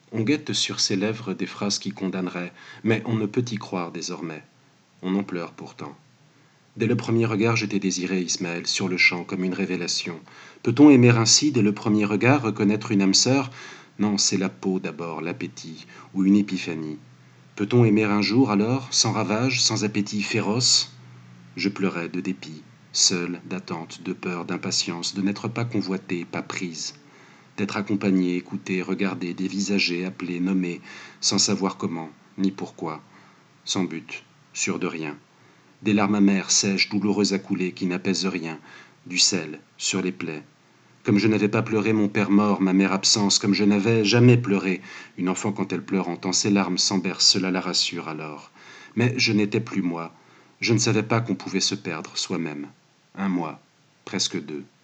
On guette sur ses lèvres des phrases qui condamneraient, mais on ne peut y croire désormais. On en pleure pourtant. Dès le premier regard, je t'ai désiré, Ismaël, sur le champ, comme une révélation. Peut-on aimer ainsi, dès le premier regard, reconnaître une âme sœur? Non, c'est la peau d'abord, l'appétit, ou une épiphanie. Peut-on aimer un jour, alors, sans ravage, sans appétit féroce? Je pleurais de dépit, seul, d'attente, de peur, d'impatience, de n'être pas convoitée, pas prise. D'être accompagnée, écoutée, regardée, dévisagée, appelée, nommée, sans savoir comment, ni pourquoi, sans but, sûr de rien. Des larmes amères, sèches, douloureuses à couler, qui n'apaisent rien, du sel, sur les plaies. Comme je n'avais pas pleuré mon père mort, ma mère absence, comme je n'avais jamais pleuré. Une enfant, quand elle pleure, entend ses larmes, s'en berce, cela la rassure alors. Mais je n'étais plus moi. Je ne savais pas qu'on pouvait se perdre soi-même. Un mois, presque deux.